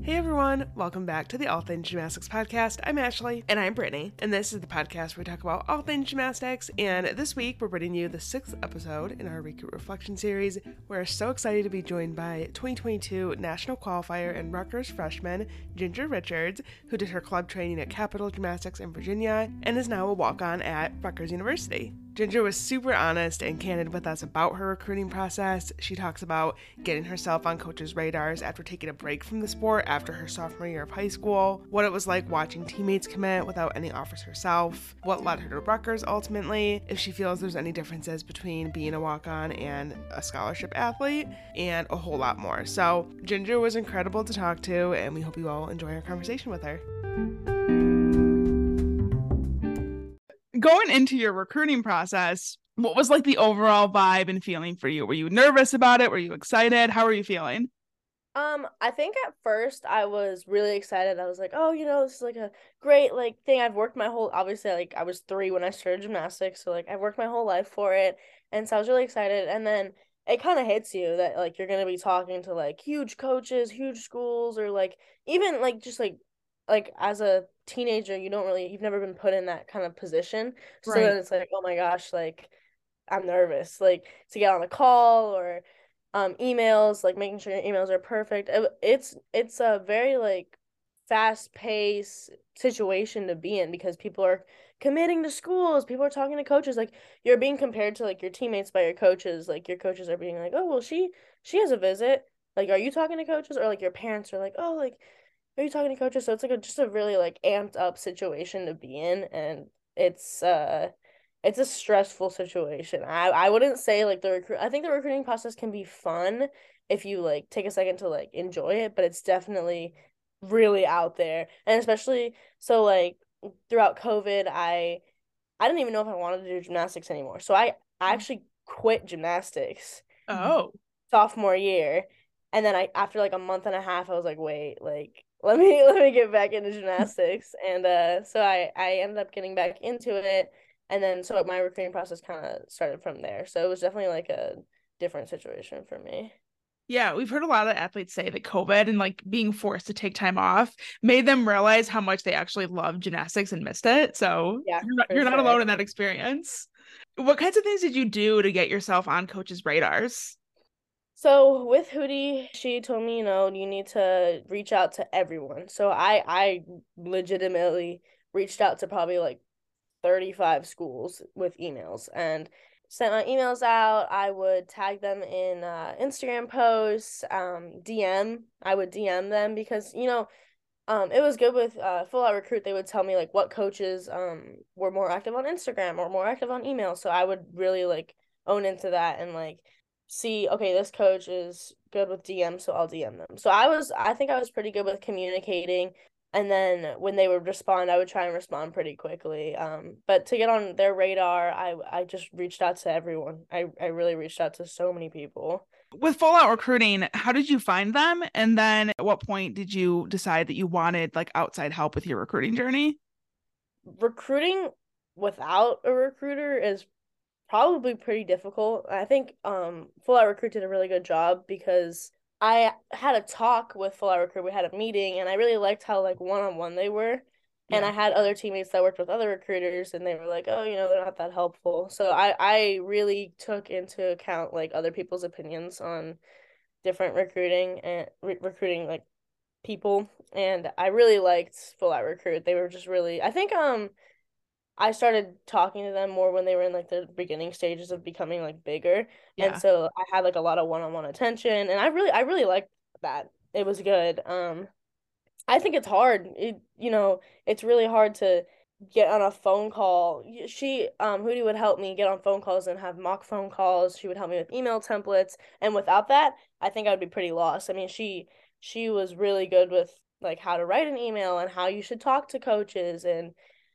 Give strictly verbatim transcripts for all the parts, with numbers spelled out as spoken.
Hey everyone, welcome back to the All Things Gymnastics podcast. I'm Ashley. And I'm Brittany. And this is the podcast where we talk about all things gymnastics. And this week we're bringing you the sixth episode in our Recruit Reflection series. We're so excited to be joined by twenty twenty-two national qualifier and Rutgers freshman Ginger Richards, who did her club training at Capital Gymnastics in Virginia and is now a walk-on at Rutgers University. Ginger was super honest and candid with us about her recruiting process. She talks about getting herself on coaches' radars after taking a break from the sport after her sophomore year of high school, what it was like watching teammates commit without any offers herself, what led her to Rutgers ultimately, if she feels there's any differences between being a walk-on and a scholarship athlete, and a whole lot more. So Ginger was incredible to talk to, and we hope you all enjoy our conversation with her. Going into your recruiting process, what was like the overall vibe and feeling for you? Were you nervous about it? Were you excited? How were you feeling? Um, I think at first I was really excited. I was like, oh, you know, this is like a great like thing. I've worked my whole, obviously, like I was three when I started gymnastics, so like I've worked my whole life for it. And so I was really excited. And then it kind of hits you that like you're gonna be talking to like huge coaches, huge schools, or like even like just like like as a teenager, you don't really you've never been put in that kind of position. So Right. then it's like, oh my gosh, like I'm nervous, like to get on a call or um emails, like making sure your emails are perfect. It, it's it's a very like fast paced situation to be in because people are committing to schools, people are talking to coaches, like you're being compared to like your teammates by your coaches, like your coaches are being like, oh well she she has a visit, like are you talking to coaches, or like your parents are like, oh like are you talking to coaches? So it's like a just a really like amped up situation to be in, and it's uh it's a stressful situation. I I wouldn't say like the recruit I think the recruiting process can be fun if you like take a second to like enjoy it, but it's definitely really out there. And especially so like throughout COVID, I I didn't even know if I wanted to do gymnastics anymore. So I I actually quit gymnastics Oh, sophomore year. And then I after like a month and a half I was like, wait, like let me let me get back into gymnastics. And uh so I I ended up getting back into it, and then so my recruiting process kind of started from there. So it was definitely like a different situation for me. yeah. We've heard a lot of athletes say that COVID and like being forced to take time off made them realize how much they actually loved gymnastics and missed it. So Yeah, you're not, for you're not sure. alone in that experience. What kinds of things did you do to get yourself on coaches' radars? So with Hootie, she told me, you know, you need to reach out to everyone. So I I legitimately reached out to probably like thirty-five schools with emails and sent my emails out. I would tag them in uh, Instagram posts, um, D M. I would D M them because, you know, um, it was good with uh, Full Out Recruit. They would tell me like what coaches um were more active on Instagram or more active on email. So I would really like own into that and like see, okay, this coach is good with D M, so I'll D M them. So I was, I think I was pretty good with communicating. And then when they would respond, I would try and respond pretty quickly. Um, but to get on their radar, I I just reached out to everyone. I, I really reached out to so many people. With full out recruiting, how did you find them? And then at what point did you decide that you wanted like outside help with your recruiting journey? Recruiting without a recruiter is probably pretty difficult. I think um Full Out Recruit did a really good job because I had a talk with Full Out Recruit. We had a meeting, and I really liked how like one on one they were. And Yeah. I had other teammates that worked with other recruiters, and they were like, "Oh, you know, they're not that helpful." So I I really took into account like other people's opinions on different recruiting and re- recruiting like people, and I really liked Full Out Recruit. They were just really I think um I started talking to them more when they were in like the beginning stages of becoming like bigger. And Yeah. so I had like a lot of one-on-one attention, and I really I really liked that. It was good. Um I think it's hard. It you know, it's really hard to get on a phone call. She um Hootie would help me get on phone calls and have mock phone calls. She would help me with email templates, and without that, I think I would be pretty lost. I mean, she she was really good with like how to write an email and how you should talk to coaches, and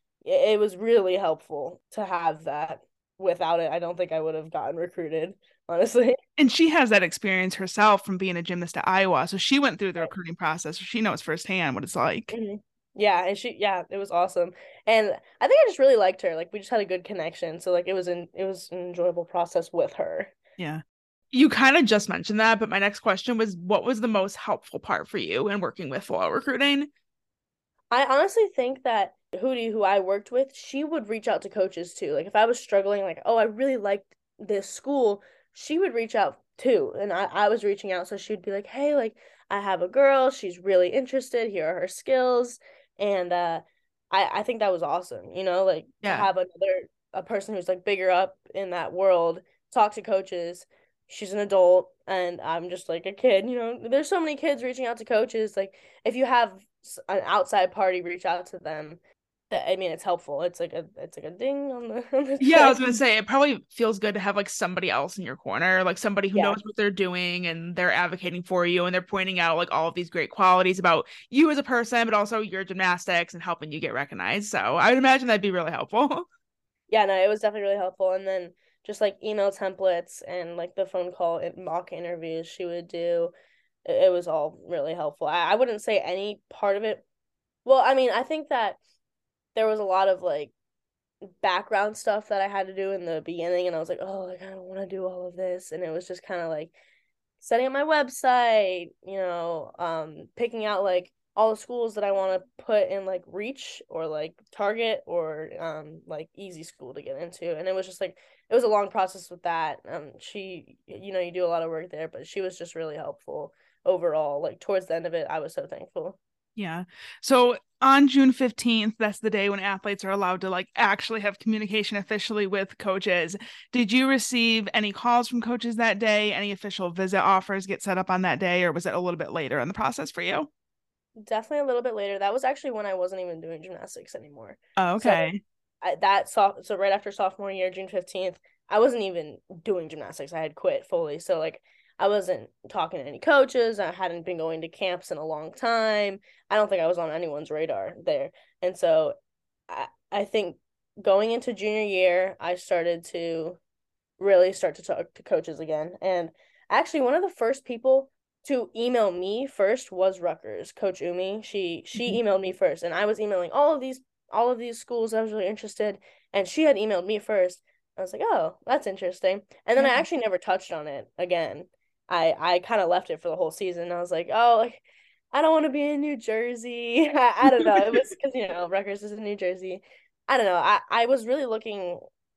it was really helpful to have that. Without it, I don't think I would have gotten recruited, honestly. And she has that experience herself from being a gymnast at Iowa. So she went through the recruiting process. So she knows firsthand what it's like. Mhm. Yeah, and she yeah, it was awesome. And I think I just really liked her. Like we just had a good connection. So like it was an it was an enjoyable process with her. Yeah. You kind of just mentioned that, but my next question was, what was the most helpful part for you in working with Full Out Recruiting? I honestly think that Hootie, who I worked with, she would reach out to coaches too. Like if I was struggling, like, oh, I really liked this school, she would reach out too. And I, I was reaching out, so she'd be like, hey, like I have a girl, she's really interested, here are her skills. And uh I, I think that was awesome, you know, like to Yeah. have another a person who's like bigger up in that world talk to coaches. She's an adult and I'm just like a kid, you know. There's so many kids reaching out to coaches. Like if you have an outside party reach out to them, I mean it's helpful. It's like a it's like a ding on the on the Yeah, I was chest. gonna say it probably feels good to have like somebody else in your corner, like somebody who Yeah. knows what they're doing and they're advocating for you and they're pointing out like all of these great qualities about you as a person, but also your gymnastics and helping you get recognized. So I would imagine that'd be really helpful. Yeah, no, it was definitely really helpful. And then just like email templates and like the phone call and mock interviews she would do, it, it was all really helpful. I, I wouldn't say any part of it. Well, I mean, I think that there was a lot of like background stuff that I had to do in the beginning, and I was like, oh, like I don't want to do all of this, and it was just kind of like setting up my website, you know, um, picking out like all the schools that I want to put in like reach or like target or um like easy school to get into, and it was just like it was a long process with that. Um, she, you know, you do a lot of work there, but she was just really helpful overall. Like towards the end of it, I was so thankful. Yeah. So on June fifteenth, that's the day when athletes are allowed to like actually have communication officially with coaches. Did you receive any calls from coaches that day? Any official visit offers get set up on that day, or was it a little bit later in the process for you? Definitely a little bit later. That was actually when I wasn't even doing gymnastics anymore. Oh, So okay. I, that so so right after sophomore year, June fifteenth, I wasn't even doing gymnastics. I had quit fully. So like I wasn't talking to any coaches. I hadn't been going to camps in a long time. I don't think I was on anyone's radar there. And so I I think going into junior year, I started to really start to talk to coaches again. And actually one of the first people to email me first was Rutgers, Coach Umi. She she Mhm. emailed me first and I was emailing all of these all of these schools I was really interested, and she had emailed me first. I was like, "Oh, that's interesting." And then I Yeah. actually never touched on it again. I I kind of left it for the whole season. I was like, "Oh, like I don't want to be in New Jersey." I, I don't know. It was because, you know, Rutgers is in New Jersey. I don't know. I, I was really looking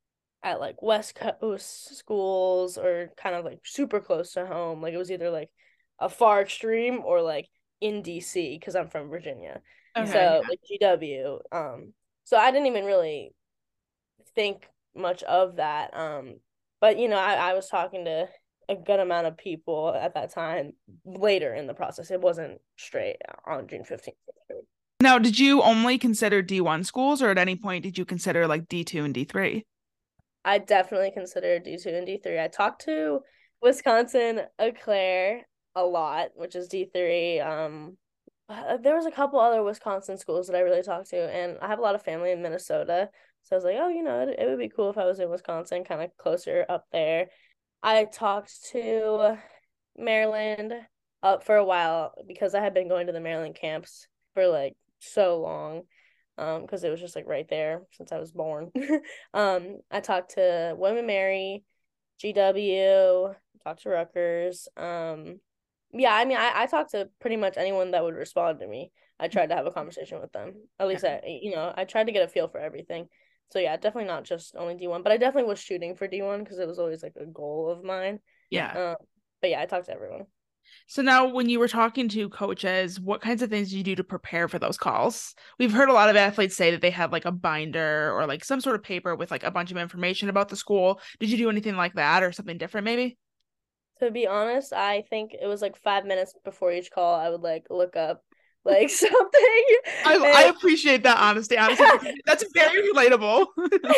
at like West Coast schools or kind of like super close to home. Like it was either like a far extreme or like in D C because I'm from Virginia. Okay. So like G W. Um, so I didn't even really think much of that. Um, but you know, I, I was talking to a good amount of people at that time later in the process. It wasn't straight on June fifteenth. Now, did you only consider D one schools, or at any point did you consider like D two and D three? I definitely consider D two and D three. I talked to Wisconsin Eau Claire a lot, which is D three. Um, uh, there was a couple other Wisconsin schools that I really talked to, and I have a lot of family in Minnesota. So I was like, oh, you know, it, it would be cool if I was in Wisconsin, kind of closer up there. I talked to Maryland up for a while because I had been going to the Maryland camps for like so long, um, because it was just like right there since I was born. um, I talked to William and Mary, G W, talked to Rutgers. Um, yeah, I mean, I, I talked to pretty much anyone that would respond to me. I tried to have a conversation with them. At least I, you know, I tried to get a feel for everything. So yeah, definitely not just only D one, but I definitely was shooting for D one because it was always like a goal of mine. Yeah. Um, but yeah, I talked to everyone. So now when you were talking to coaches, what kinds of things do you do to prepare for those calls? We've heard a lot of athletes say that they have like a binder or like some sort of paper with like a bunch of information about the school. Did you do anything like that or something different maybe? To be honest, I think it was like five minutes before each call, I would like look up like something. I I And appreciate that honesty. Honestly, that's very relatable.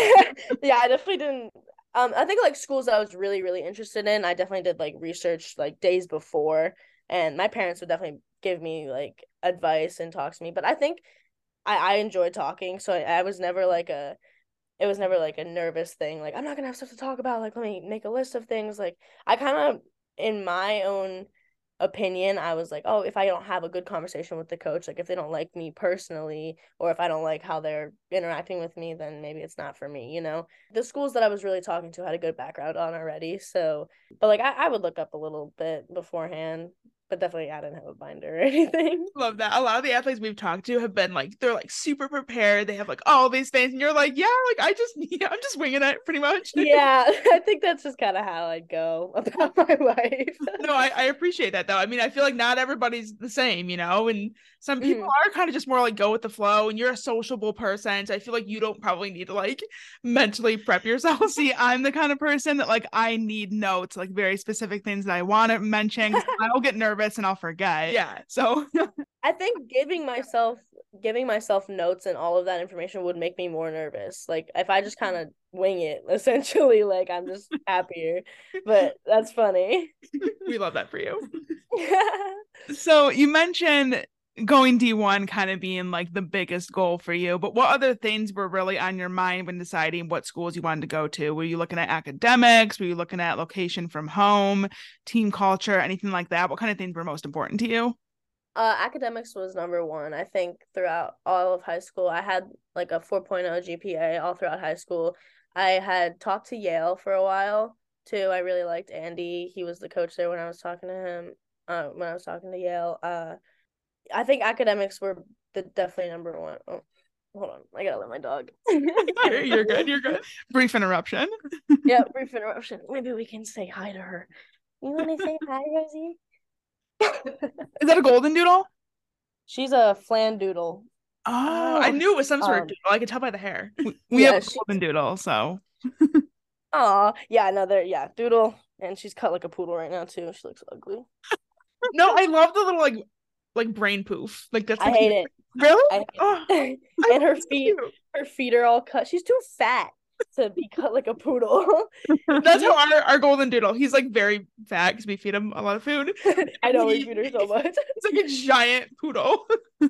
yeah, I definitely didn't. Um, I think like schools I was really, really interested in, I definitely did like research like days before, and my parents would definitely give me like advice and talk to me. But I think I I enjoy talking, so I, I was never like a it was never like a nervous thing. Like I'm not gonna have stuff to talk about. Like let me make a list of things. Like I kind of in my own opinion, I was like, oh, if I don't have a good conversation with the coach, like if they don't like me personally, or if I don't like how they're interacting with me, then maybe it's not for me, you know? The schools that I was really talking to had a good background on already. So, but like I, I would look up a little bit beforehand, but definitely I didn't have a binder or anything. Love that. A lot of the athletes we've talked to have been like, they're like super prepared. They have like all these things, and you're like, yeah, like I just, yeah, I'm just winging it pretty much. Yeah, I think that's just kind of how I'd go about my life. No, I, I appreciate that though. I mean, I feel like not everybody's the same, you know, and some people Mhm. are kind of just more like go with the flow, and you're a sociable person. So I feel like you don't probably need to like mentally prep yourself. See, I'm the kind of person that like I need notes, like very specific things that I want to mention. 'Cause I'll get nervous and I'll forget. Yeah. So I think giving myself giving myself notes and all of that information would make me more nervous. Like if I just kind of wing it, essentially, like I'm just happier. But that's funny. we love that for you. So you mentioned going D one kind of being like the biggest goal for you, but what other things were really on your mind when deciding what schools you wanted to go to? Were you looking at academics? Were you looking at location from home, team culture, anything like that? What kind of things were most important to you? Uh, academics was number one. I think throughout all of high school, I had like a 4.0 G P A all throughout high school. I had talked to Yale for a while too. I really liked Andy. He was the coach there when I was talking to him. Uh, when I was talking to Yale. Uh, I think academics were the definitely number one. Oh, hold on, I gotta let my dog. you're, you're good. You're good. Brief interruption. Yeah, brief interruption. Maybe we can say hi to her. You want to say hi, Rosie? Is that a golden doodle? She's a flandoodle. Oh, I knew it was some sort Um, of doodle. I could tell by the hair. We, we yeah, have a she's golden doodle, so. Aw, yeah, no, they're yeah, doodle, and she's cut like a poodle right now too. She looks ugly. No, I love the little like like brain poof. Like that's I the hate cute- it. Really? I hate Oh, it. I And her think it's feet, cute. her feet are all cut. She's too fat to be cut like a poodle. That's how our, our golden doodle. He's like very fat because we feed him a lot of food. I know we He- feed her so much. It's like a giant poodle.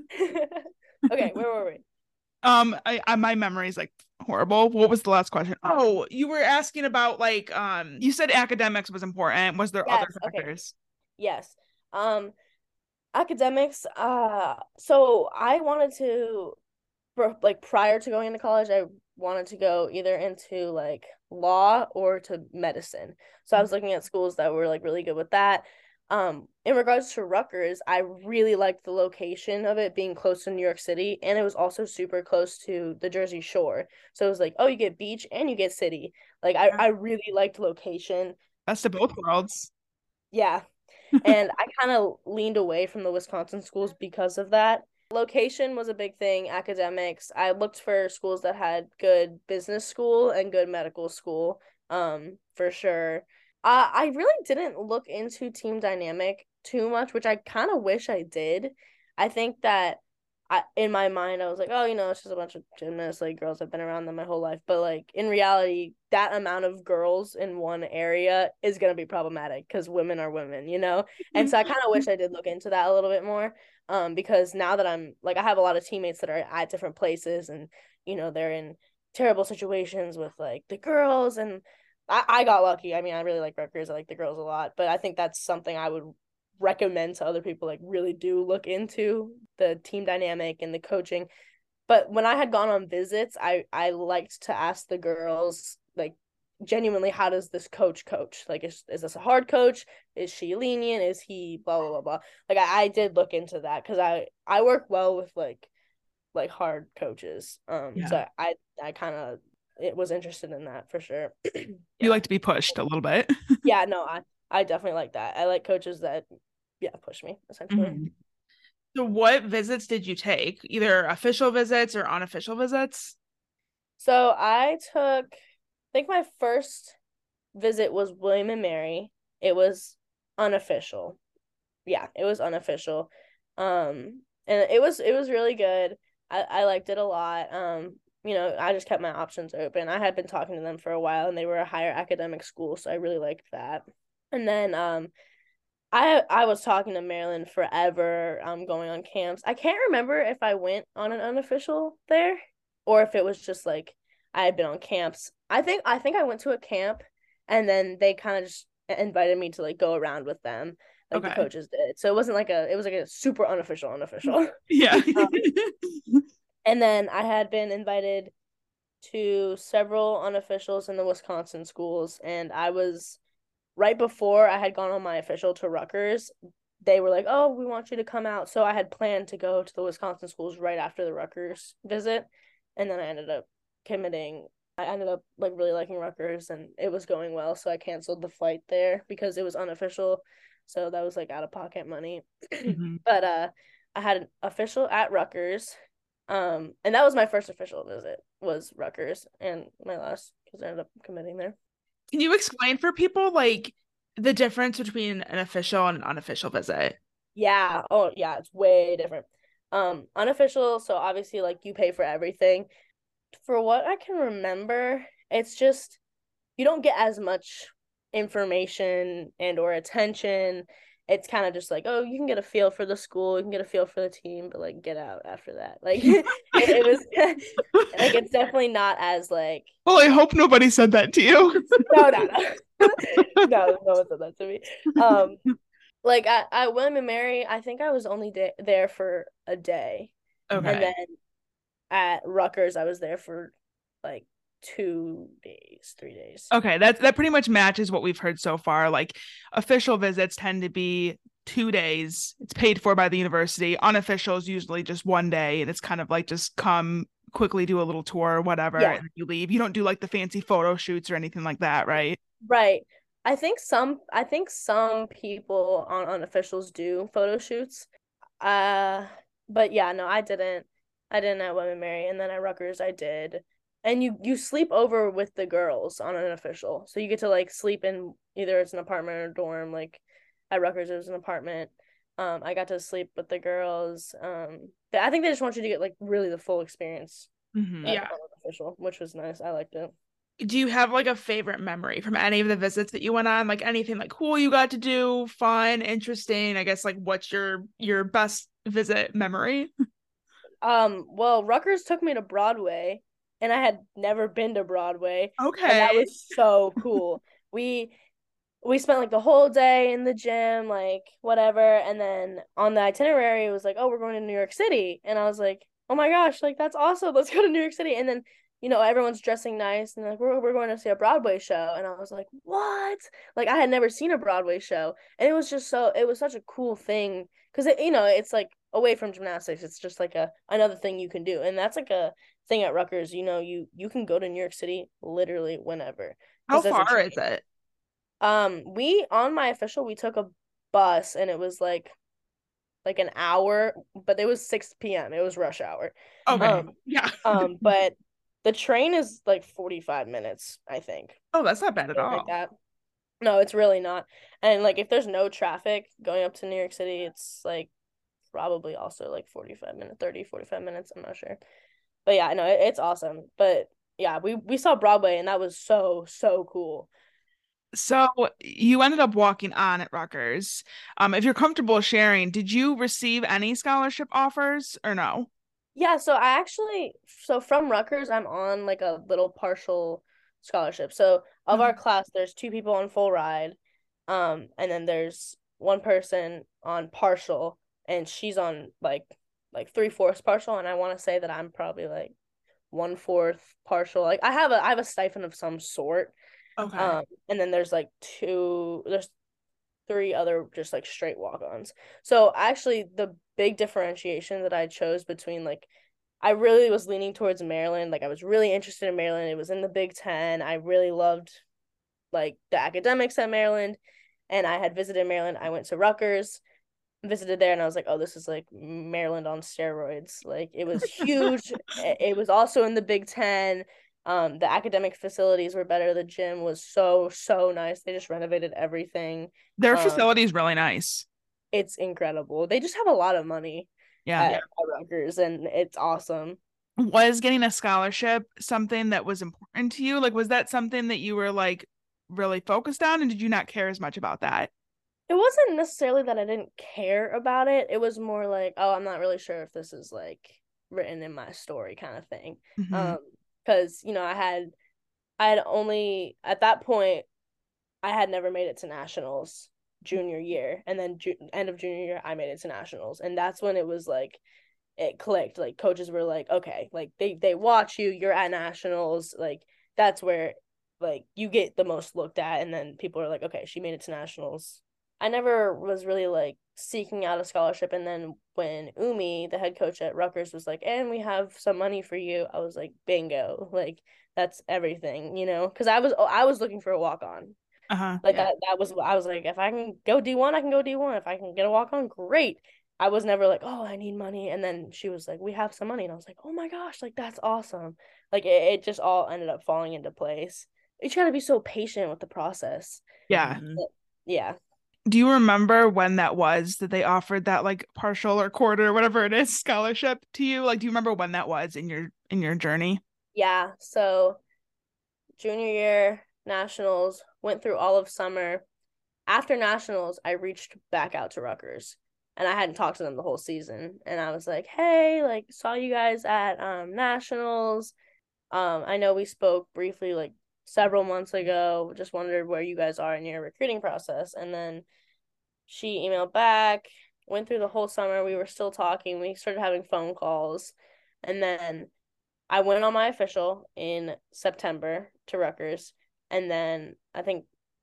Okay, where were we? Um, I, I my memory is like horrible. What was the last question? Oh, you were asking about like um, you said academics was important. Was there Yes, other okay. factors? Yes. Um, academics. Uh, so I wanted to, for, like prior to going into college, I wanted to go either into like law or to medicine. So I was looking at schools that were like really good with that. Um, in regards to Rutgers, I really liked the location of it being close to New York City, and it was also super close to the Jersey Shore. So it was like, oh, you get beach and you get city. Like I, I really liked location. Best of both worlds. Yeah. And I kind of leaned away from the Wisconsin schools because of that. Location was a big thing, academics. I looked for schools that had good business school and good medical school, um, for sure. Uh, I really didn't look into team dynamic too much, which I kind of wish I did. I think that I, in my mind, I was like, oh, you know, it's just a bunch of gymnasts, like girls. I've been around them my whole life. But like in reality, that amount of girls in one area is gonna be problematic because women are women, you know? And so I kind of wish I did look into that a little bit more. Um, because now that I'm like I have a lot of teammates that are at different places and, you know, they're in terrible situations with like the girls and I, I got lucky. I mean, I really like Rutgers. I like the girls a lot, but I think that's something I would recommend to other people, like really do look into the team dynamic and the coaching. But when I had gone on visits, I I liked to ask the girls like genuinely, how does this coach coach? Like, is, is this a hard coach? Is she lenient? Is he blah blah blah blah? Like I, I did look into that because I I work well with like like hard coaches. Um, Yeah. so I I kind of it was interested in that for sure. You like to be pushed a little bit. Yeah, no, I I definitely like that. I like coaches that yeah push me essentially. Mhm. So what visits did you take? Either official visits or unofficial visits? So I took, I think my first visit was William and Mary. It was unofficial. Yeah, it was unofficial. Um, and it was it was really good. I, I liked it a lot. Um, you know, I just kept my options open. I had been talking to them for a while and they were a higher academic school, so I really liked that. And then um I I was talking to Marilyn forever, um, going on camps. I can't remember if I went on an unofficial there or if it was just like I had been on camps. I think I think I went to a camp and then they kind of just invited me to like go around with them. like the Okay. coaches did. So it wasn't like a it was like a super unofficial unofficial. Yeah. Um, and then I had been invited to several unofficials in the Wisconsin schools, and I was right before I had gone on my official to Rutgers. They were like, "Oh, we want you to come out." So I had planned to go to the Wisconsin schools right after the Rutgers visit, and then I ended up committing. I ended up like really liking Rutgers, and it was going well, so I canceled the flight there because it was unofficial. So that was like out of pocket money. Mm-hmm. But uh I had an official at Rutgers. Um, and that was my first official visit was Rutgers, and my last because I ended up committing there. Can you explain for people like the difference between an official and an unofficial visit? Yeah. Oh, yeah, it's way different. Um, unofficial, so obviously like you pay for everything. For what I can remember, it's just you don't get as much information and or attention. It's kind of just like, oh, you can get a feel for the school, you can get a feel for the team, but like get out after that. Like it, it was like it's definitely not as like Well, I hope nobody said that to you. no, no, no. No, no one said that to me. Um, like I, I William and Mary, I think I was only de- there for a day, and Okay. then at Rutgers, I was there for like two days, three days. Okay, that that pretty much matches what we've heard so far. Like official visits tend to be two days. It's paid for by the university. Unofficial is usually just one day, and it's kind of like just come quickly, do a little tour, whatever, Yeah. and you leave. You don't do like the fancy photo shoots or anything like that, right? Right. I think some I think some people on unofficials do photo shoots. Uh, but yeah, no, I didn't. I didn't at William and Mary, and then at Rutgers I did. And you you sleep over with the girls on an official. So you get to like sleep in either it's an apartment or a dorm. Like at Rutgers it was an apartment. Um, I got to sleep with the girls. Um, I think they just want you to get like really the full experience Mm-hmm. at, Yeah. on an official, which was nice. I liked it. Do you have like a favorite memory from any of the visits that you went on? Like anything like cool you got to do, fun, interesting? I guess like what's your your best visit memory? Um, well, Rutgers took me to Broadway, and I had never been to Broadway, and that Okay. was so cool. We we spent like the whole day in the gym, like whatever, and then on the itinerary it was like, oh, we're going to New York City, and I was like, oh my gosh, like that's awesome. Let's go to New York City, and then you know everyone's dressing nice, and like we're we're going to see a Broadway show, and I was like, what? Like I had never seen a Broadway show, and it was just so it was such a cool thing because it you know it's like away from gymnastics, it's just like a another thing you can do, and that's like a thing at Rutgers. You know, you you can go to New York City literally whenever How because there's a far train. is it? Um, we on my official we took a bus and it was like like an hour, but it was six p m. It was rush hour. Okay. Um, Yeah. um, but the train is like forty-five minutes, I think. Oh, that's not bad at Something like all. that. No, it's really not. And like if there's no traffic going up to New York City, it's like probably also like forty-five minutes, thirty, forty-five minutes, I'm not sure. But yeah, no, it, it's awesome. But yeah, we we saw Broadway and that was so so cool. So you ended up walking on at Rutgers. Um, if you're comfortable sharing, did you receive any scholarship offers or no? Yeah, so I actually so from Rutgers, I'm on like a little partial scholarship. So of our Mhm. class, there's two people on full ride, um, and then there's one person on partial, and she's on like like three fourths partial, and I want to say that I'm probably like one fourth partial. Like I have a I have a stipend of some sort, Okay. um, and then there's like two there's three other just like straight walk-ons. So actually the big differentiation that I chose between like I really was leaning towards Maryland. Like I was really interested in Maryland. It was in the Big Ten. I really loved like the academics at Maryland. And I had visited Maryland. I went to Rutgers, visited there, and I was like, oh, this is like Maryland on steroids. Like it was huge. It was also in the Big Ten. Um, the academic facilities were better. The gym was so, so nice. They just renovated everything. Their Um, facility is really nice. it's incredible. They just have a lot of money Yeah. at, at Rutgers, and it's awesome. Was getting a scholarship something that was important to you? Like, was that something that you were like really focused on, and did you not care as much about that? It wasn't necessarily that I didn't care about it. It was more like, oh, I'm not really sure if this is like written in my story kind of thing. Mm-hmm. Um, because you know, I had I had only at that point I had never made it to nationals. junior year, and then ju- end of junior year I made it to nationals, and that's when it was like it clicked. Like coaches were like, okay, like they they watch you, you're at nationals, like that's where like you get the most looked at, and then people are like, okay, she made it to nationals. I never was really like seeking out a scholarship, and then when Umi, the head coach at Rutgers, was like, and we have some money for you, I was like, bingo, like that's everything, you know, because I was I was looking for a walk on. Uh-huh. Like Yeah. that that was I was like, if I can go D one, I can go D one. If I can get a walk on, great. I was never like, oh, I need money. And then she was like, we have some money. And I was like, oh my gosh, like that's awesome. Like it, it just all ended up falling into place. You just gotta be so patient with the process. Yeah. Mhm. But, yeah. Do you remember when that was that they offered that like partial or quarter, whatever it is, scholarship to you? Like, do you remember when that was in your in your journey? Yeah. So junior year, nationals, went through all of summer. After nationals, I reached back out to Rutgers, and I hadn't talked to them the whole season. And I was like, hey, like saw you guys at um nationals. Um, I know we spoke briefly like several months ago. Just wondered where you guys are in your recruiting process. And then she emailed back, went through the whole summer. We were still talking. We started having phone calls. And then I went on my official in September to Rutgers. And then I think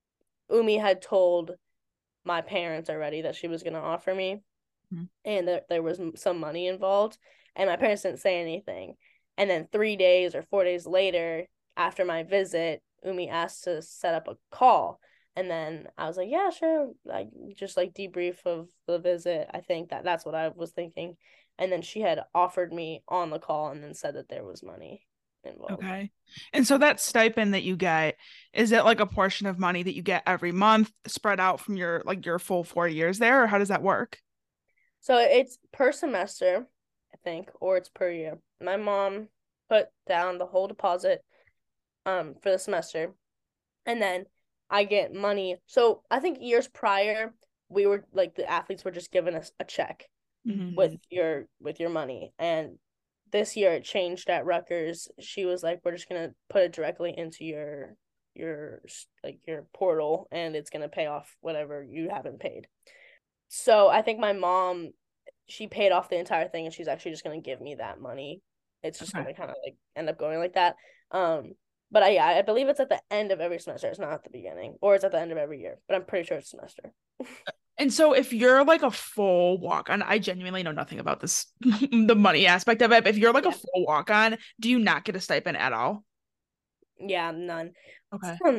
Umi had told my parents already that she was going to offer me, mm-hmm. and that there was some money involved. And my parents didn't say anything. And then three days or four days later, after my visit, Umi asked to set up a call. And then I was like, yeah, sure. Like just like debrief of the visit. I think that that's what I was thinking. And then she had offered me on the call and then said that there was money involved. Okay. And so that stipend that you get, is it like a portion of money that you get every month spread out from your like your full four years there, or how does that work? So it's per semester, I think, or it's per year. My mom put down the whole deposit um for the semester, and then I get money. So I think years prior, we were like the athletes were just given us a check Mm-hmm. with your with your money. And this year it changed at Rutgers. She was like, we're just gonna put it directly into your your like your portal, and it's gonna pay off whatever you haven't paid. So I think my mom, she paid off the entire thing, and she's actually just gonna give me that money. It's just Okay. gonna kind of like end up going like that. Um, but I yeah, I believe it's at the end of every semester. It's not at the beginning, or it's at the end of every year. But I'm pretty sure it's semester. And so if you're like a full walk-on, I genuinely know nothing about this, the money aspect of it. But if you're like Yeah. a full walk-on, do you not get a stipend at all? Yeah, none. Okay. Um,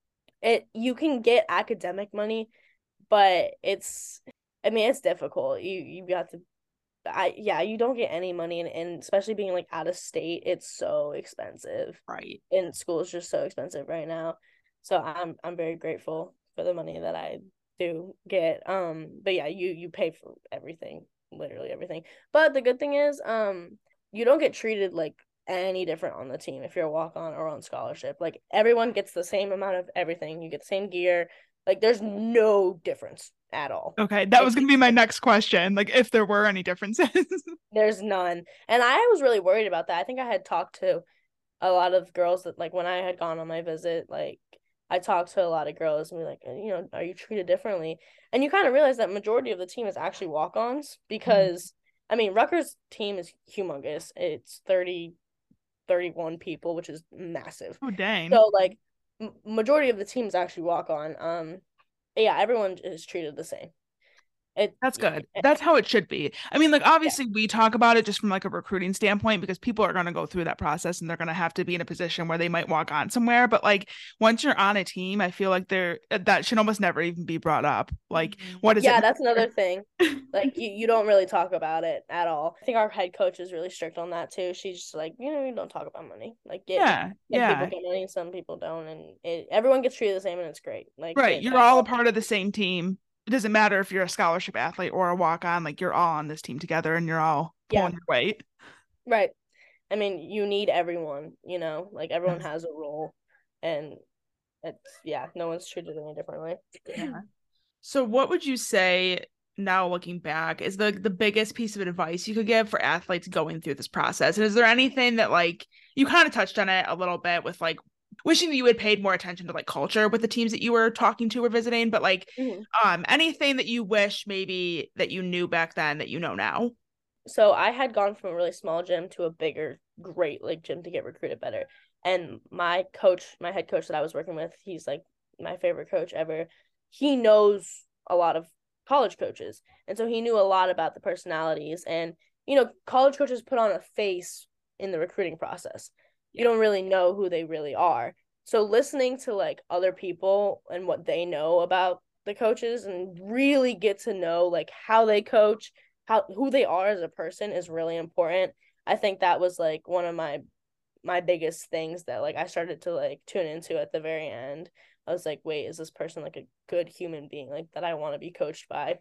it you can get academic money, but it's I mean it's difficult. You you got to I yeah, you don't get any money, and, and especially being like out of state, it's so expensive. Right. And school is just so expensive right now. So I'm I'm very grateful for the money that I do get. Um, but yeah, you you pay for everything, literally everything. But the good thing is, um, you don't get treated like any different on the team if you're a walk on or on scholarship. Like everyone gets the same amount of everything. You get the same gear. Like there's no difference at all. Okay. That was going to be my next question. Like if there were any differences. There's none. And I was really worried about that. I think I had talked to a lot of girls that like when I had gone on my visit, like I talked to a lot of girls and be like, you know, are you treated differently? And you kind of realize that majority of the team is actually walk-ons because, mm-hmm. I mean, Rutgers' team is humongous. It's thirty, thirty-one people, which is massive. Oh, dang. So, like, m- majority of the team is actually walk-on. Um, yeah, everyone is treated the same. It, That's good. That's how it should be. I mean, like, obviously, yeah. we talk about it just from like a recruiting standpoint because people are going to go through that process and they're going to have to be in a position where they might walk on somewhere. But like, once you're on a team, I feel like there that should almost never even be brought up. Like, what is yeah, it? Yeah, that's another thing. Like, you, you don't really talk about it at all. I think our head coach is really strict on that too. She's just like, you know, you don't talk about money. Like, get, yeah, some yeah. people get money, some people don't, and it, everyone gets treated the same, and it's great. Like, right, it, you're all a part of the same team. It doesn't matter if you're a scholarship athlete or a walk-on, like you're all on this team together and you're all pulling yeah. your weight. Right. I mean, you need everyone, you know, like everyone has a role, and it's, yeah, no one's treated any differently. Yeah. So what would you say now looking back is the, the biggest piece of advice you could give for athletes going through this process? And is there anything that like, you kind of touched on it a little bit with like wishing that you had paid more attention to like culture with the teams that you were talking to or visiting, but like Mhm. um anything that you wish maybe that you knew back then that you know now. So I had gone from a really small gym to a bigger, great like gym to get recruited better. And my coach, my head coach that I was working with, he's like my favorite coach ever. He knows a lot of college coaches. And so he knew a lot about the personalities. And, you know, college coaches put on a face in the recruiting process. You don't really know who they really are. So listening to like other people and what they know about the coaches and really get to know like how they coach, how who they are as a person is really important. I think that was like one of my my biggest things that like I started to like tune into at the very end. I was like, wait, is this person like a good human being like that I want to be coached by?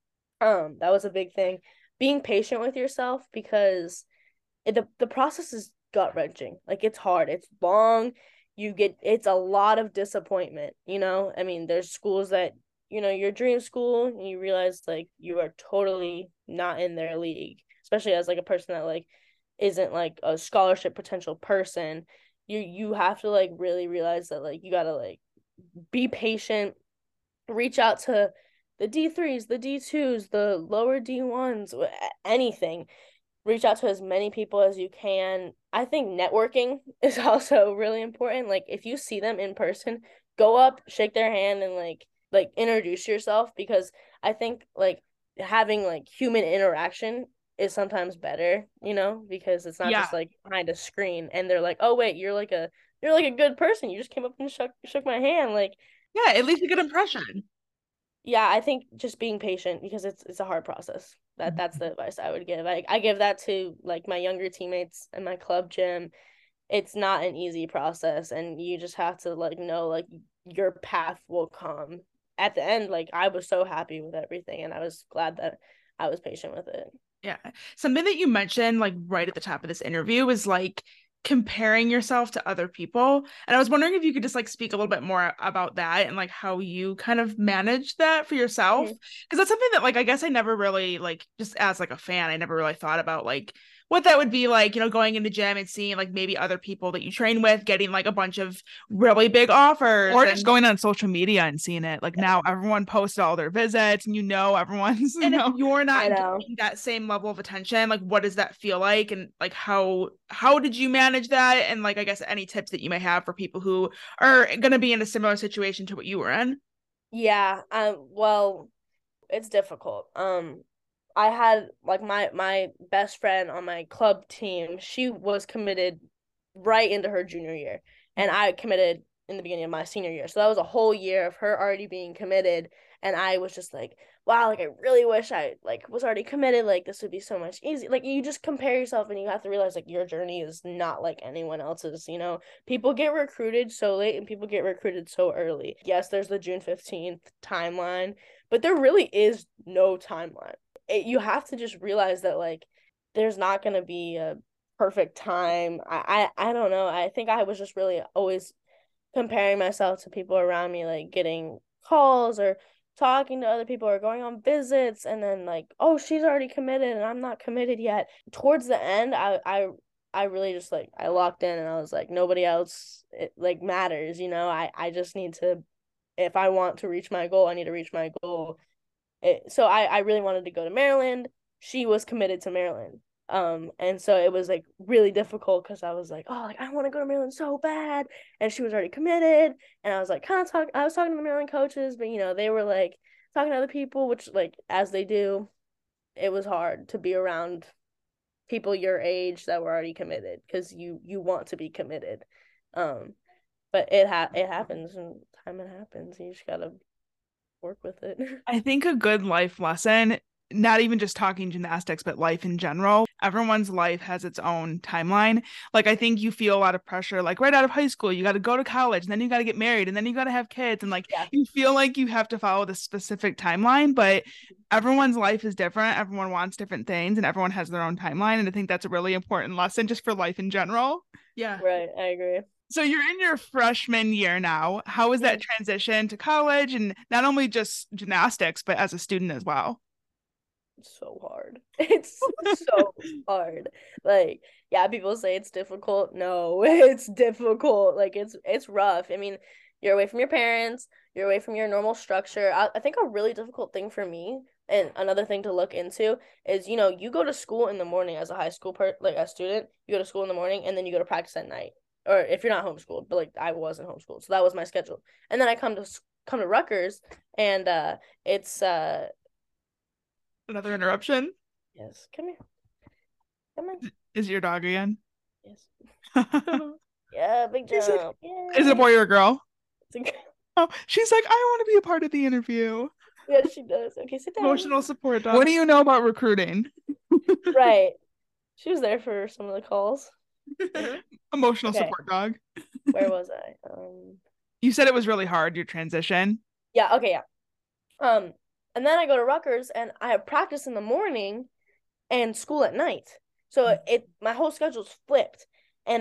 Um, that was a big thing. Being patient with yourself because it, the the process is gut wrenching. Like it's hard. It's long. You get it's a lot of disappointment, you know? I mean, there's schools that, you know, your dream school and you realize like you are totally not in their league, especially as like a person that like isn't like a scholarship potential person. You you have to like really realize that like you gotta like be patient, reach out to the D threes, the D twos, the lower D ones, anything. Reach out to as many people as you can. I think networking is also really important. Like if you see them in person, go up, shake their hand and like like introduce yourself because I think like having like human interaction is sometimes better, you know, because it's not Yeah. just like behind a screen and they're like, "Oh wait, you're like a you're like a good person. You just came up and shook shook my hand." Like, Yeah, at least a good impression. yeah, I think just being patient because it's it's a hard process. That that's the advice I would give. I I give that to like my younger teammates in my club gym. It's not an easy process and you just have to like know like your path will come. At the end, like I was so happy with everything and I was glad that I was patient with it. Yeah. Something that you mentioned like right at the top of this interview was like comparing yourself to other people. And I was wondering if you could just like speak a little bit more about that and like how you kind of manage that for yourself. Mhm. Because that's something that like I guess I never really like just as like a fan, I never really thought about like what that would be like, you know, going in the gym and seeing like maybe other people that you train with getting like a bunch of really big offers or just And- going on social media and seeing it. Like Yeah. now everyone posts all their visits and you know everyone's, you And if know, you're I not know. getting that same level of attention. Like what does that feel like? And like how how did you manage that? And like I guess any tips that you may have for people who are gonna be in a similar situation to what you were in? Yeah, um well, it's difficult. Um I had like my my best friend on my club team, she was committed right into her junior year and I committed in the beginning of my senior year. So that was a whole year of her already being committed and I was just like, wow, like I really wish I like was already committed. Like this would be so much easier. Like you just compare yourself and you have to realize like your journey is not like anyone else's, you know. People get recruited so late and people get recruited so early. Yes, there's the June fifteenth timeline, but there really is no timeline. It, you have to just realize that like there's not going to be a perfect time. I, I I don't know. I think I was just really always comparing myself to people around me, like getting calls or talking to other people or going on visits and then like, oh, she's already committed and I'm not committed yet. Towards the end, I I I really just like I locked in and I was like nobody else it, like matters, you know. I I just need to if I want to reach my goal, I need to reach my goal. It, so I I really wanted to go to Maryland. She was committed to Maryland. Um, and so it was like really difficult because I was like, oh, like I want to go to Maryland so bad, and she was already committed, and I was like, kind of talk. I was talking to the Maryland coaches, but you know, they were like talking to other people, which like as they do, it was hard to be around people your age that were already committed because you you want to be committed. Um, but it ha it happens, and time it happens. You just gotta work with it. I think a good life lesson, not even just talking gymnastics, but life in general, everyone's life has its own timeline. Like, I think you feel a lot of pressure, like right out of high school, you got to go to college, and then you got to get married, and then you got to have kids. And like, Yeah. you feel like you have to follow this specific timeline, but everyone's life is different. Everyone wants different things, and everyone has their own timeline. And I think that's a really important lesson just for life in general. Yeah. Right, I agree. So you're in your freshman year now. How was that transition to college and not only just gymnastics, but as a student as well? so hard. It's so hard. Like, yeah, people say it's difficult. No, it's difficult. Like, it's it's rough. I mean, you're away from your parents, you're away from your normal structure. I, I think a really difficult thing for me, and another thing to look into is, you know, you go to school in the morning as a high school per like a student, you go to school in the morning and then you go to practice at night. Or if you're not homeschooled, but like I wasn't homeschooled. So that was my schedule. And then I come to come to Rutgers and uh it's uh Another interruption. yes, come here. Come on. Is your dog again? Yes. Is Yeah, big Is it- jump. Yeah. it a boy or a girl? It's a girl. Oh, she's like, I want to be a part of the interview. Yeah, she does. Okay, sit down. Emotional support dog. What do you know about recruiting? Right. She was there for some of the calls. Emotional Okay. support dog. Where was I? Um You said it was really hard, your transition. Yeah, okay, yeah. Um, and then I go to Rutgers and I have practice in the morning and school at night. So it my whole schedule's flipped. And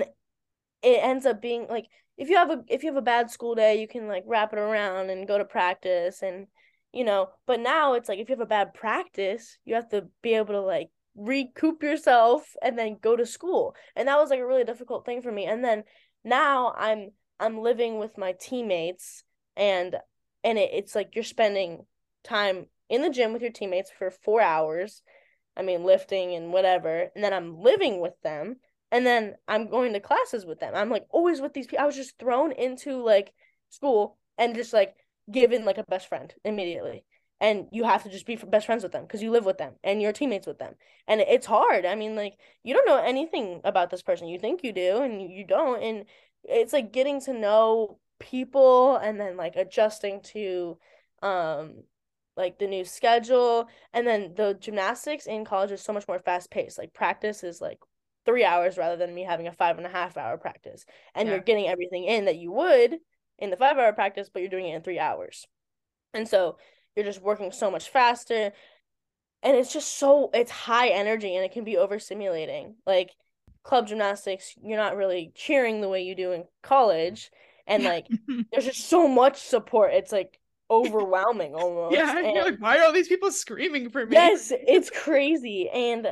it ends up being like if you have a if you have a bad school day, you can like wrap it around and go to practice and you know, but now it's like if you have a bad practice, you have to be able to like recoup yourself and then go to school. And that was like a really difficult thing for me. And then now I'm I'm living with my teammates and and it, it's like you're spending time in the gym with your teammates for four hours. I mean, lifting and whatever. And then I'm living with them. And then I'm going to classes with them. I'm like always with these people. I was just thrown into like school and just like given like a best friend immediately. And you have to just be best friends with them because you live with them and you're teammates with them. And it's hard. I mean, like, you don't know anything about this person. You think you do and you don't. And it's like getting to know people and then like adjusting to um like the new schedule. And then the gymnastics in college is so much more fast paced. Like practice is like three hours rather than me having a five and a half hour practice. And Yeah. you're getting everything in that you would in the five hour practice, but you're doing it in three hours. And so you're just working so much faster. And it's just so, it's high energy and it can be overstimulating. Like club gymnastics, you're not really cheering the way you do in college. And like, there's just so much support. It's like overwhelming almost. Yeah, and, you're like, why are all these people screaming for me? yes, it's crazy. And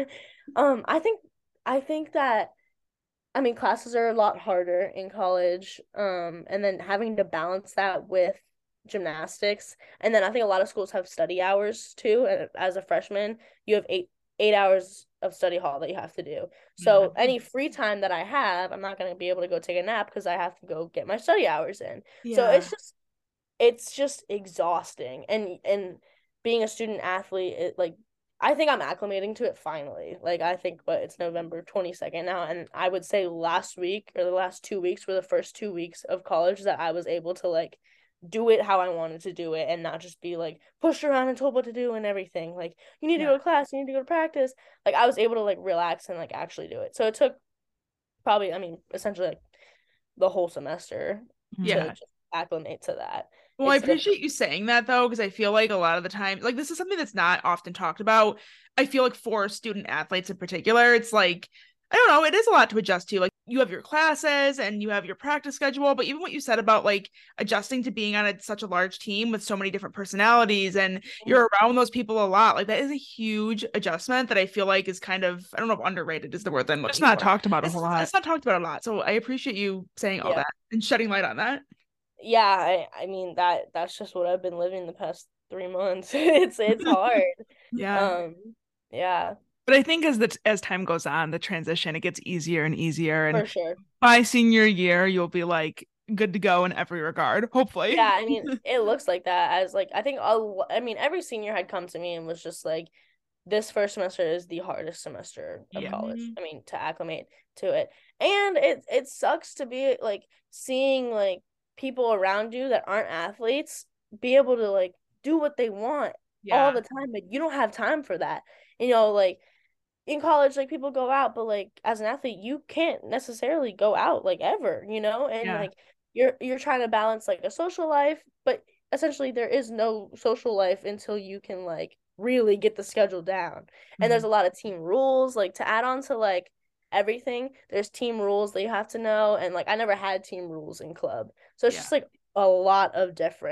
um, I think, I think that, I mean, classes are a lot harder in college. Um, and then having to balance that with gymnastics. And then I think a lot of schools have study hours too. And as a freshman, you have eight eight hours of study hall that you have to do. So Mhm. any free time that I have, I'm not going to be able to go take a nap because I have to go get my study hours in. So Yeah. it's just it's just exhausting. And and being a student athlete, it like I think I'm acclimating to it finally. Like I think what it's November twenty-second now, and I would say last week or the last two weeks were the first two weeks of college that I was able to like do it how I wanted to do it and not just be like pushed around and told what to do and everything. Like you need to Yeah. go to class, you need to go to practice. Like I was able to like relax and like actually do it. So it took probably, I mean, essentially like the whole semester Yeah. to just acclimate to that. Well, I It's different. appreciate you saying that though, because I feel like a lot of the time, like this is something that's not often talked about. I feel like for student athletes in particular, it's like, I don't know, it is a lot to adjust to. Like you have your classes and you have your practice schedule, but even what you said about like adjusting to being on a, such a large team with so many different personalities and you're around those people a lot, like that is a huge adjustment that I feel like is kind of, I don't know if underrated is the word that I'm looking It's not for. talked about a It's, whole lot. it's not talked about a lot. So I appreciate you saying all Yeah. that and shedding light on that. Yeah, I, I mean that that's just what I've been living the past three months. It's it's hard. Yeah. Um, yeah, But I think as the as time goes on, the transition, it gets easier and easier. And for sure. by senior year, you'll be like good to go in every regard, hopefully. Yeah, I mean, it looks like that as like I think I'll, I mean every senior had come to me and was just like, this first semester is the hardest semester of Yeah. college. I mean, to acclimate to it. And it it sucks to be like seeing like people around you that aren't athletes be able to like do what they want Yeah. all the time, but you don't have time for that. You know, like in college, like people go out, but like as an athlete, you can't necessarily go out like ever, you know? And Yeah. like you're you're trying to balance like a social life, but essentially there is no social life until you can like really get the schedule down. And there's a lot of team rules, like to add on to like everything, there's team rules that you have to know. And like I never had team rules in club. So it's Yeah. just like a lot of different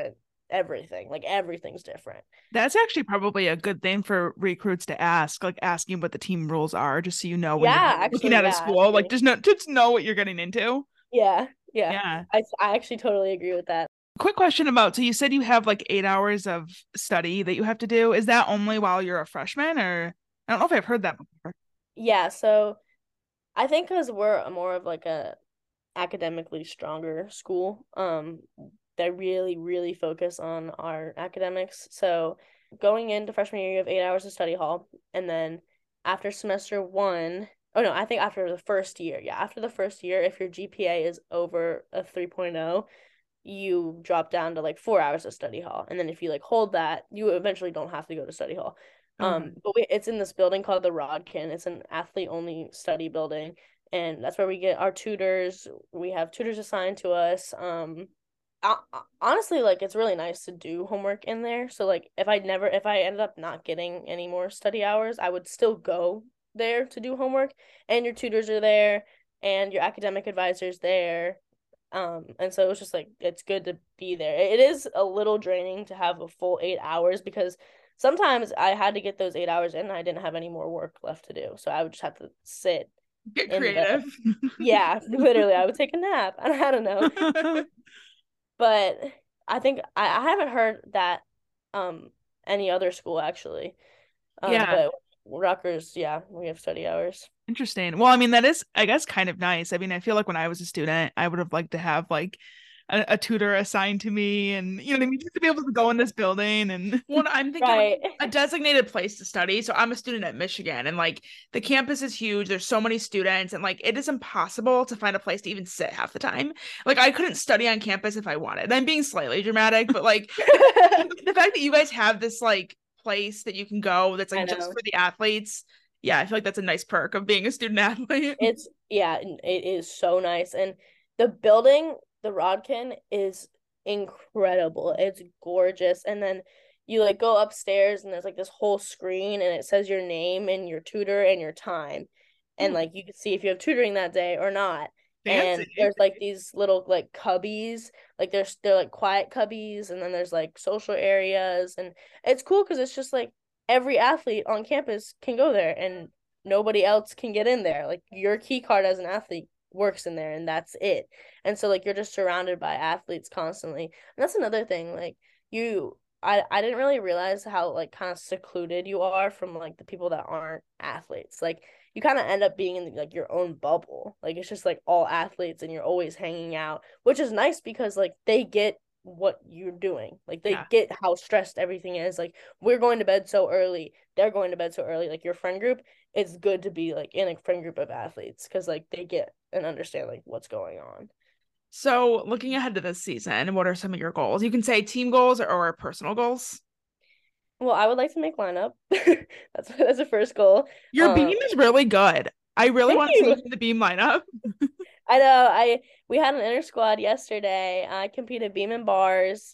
everything. Like everything's different. That's actually probably a good thing for recruits to ask, like asking what the team rules are, just so you know when Yeah, you're looking actually, at a yeah, school, like actually. just know just know what you're getting into. Yeah, yeah. Yeah. I I actually totally agree with that. Quick question about, so you said you have like eight hours of study that you have to do. Is that only while you're a freshman, or I don't know if I've heard that before. Yeah, so I think because we're more of like a academically stronger school, um, they really, really focus on our academics. So going into freshman year, you have eight hours of study hall, and then after semester one, oh no, I think after the first year, yeah, after the first year, if your G P A is over a 3.0, you drop down to like four hours of study hall. And then if you like hold that, you eventually don't have to go to study hall. Okay. Um, but we, it's in this building called the Rodkin. It's an athlete only study building, and that's where we get our tutors. We have tutors assigned to us. Um, I, honestly, like it's really nice to do homework in there. So like if I never, if I ended up not getting any more study hours, I would still go there to do homework, and your tutors are there, and your academic advisor's there. Um, and so it was just like it's good to be there. It is a little draining to have a full eight hours because sometimes I had to get those eight hours in and I didn't have any more work left to do. So I would just have to sit Get in the creative. yeah, literally I would take a nap. I don't know. But I think I, I haven't heard that um any other school actually. Um, Yeah. but Rutgers, yeah, we have study hours. Interesting. Well, I mean, that is, I guess, kind of nice. I mean, I feel like when I was a student, I would have liked to have like a, a tutor assigned to me, and you know what I mean, just to be able to go in this building and well, I'm thinking like, Right. a designated place to study. So I'm a student at Michigan, and like the campus is huge. There's so many students, and like it is impossible to find a place to even sit half the time. Like I couldn't study on campus if I wanted. I'm being slightly dramatic, but like the fact that you guys have this like place that you can go that's I like just know. for the athletes, yeah, I feel like that's a nice perk of being a student athlete. It's yeah, it is so nice. And the building, the Rodkin, is incredible. It's gorgeous. And then you like go upstairs and there's like this whole screen and it says your name and your tutor and your time. And Ooh, like you can see if you have tutoring that day or not. And fancy. there's like these little like cubbies, like there's they're like quiet cubbies, and then there's like social areas, and it's cool because it's just like every athlete on campus can go there and nobody else can get in there. Like your key card as an athlete works in there and that's it. And so like you're just surrounded by athletes constantly. And that's another thing. Like you I I didn't really realize how like kind of secluded you are from like the people that aren't athletes. Like you kind of end up being in like your own bubble. Like it's just like all athletes and you're always hanging out, which is nice because like they get what you're doing. Like they Yeah. get how stressed everything is. Like we're going to bed so early, they're going to bed so early. Like your friend group, it's good to be like in a friend group of athletes because like they get and understand like what's going on. So, looking ahead to this season, what are some of your goals? You can say team goals or, or personal goals. Well, I would like to make lineup. that's that's the first goal. Your Um, beam is really good. I really thank want to you. see the beam lineup. I know. I we had an inter squad yesterday. I competed beam and bars.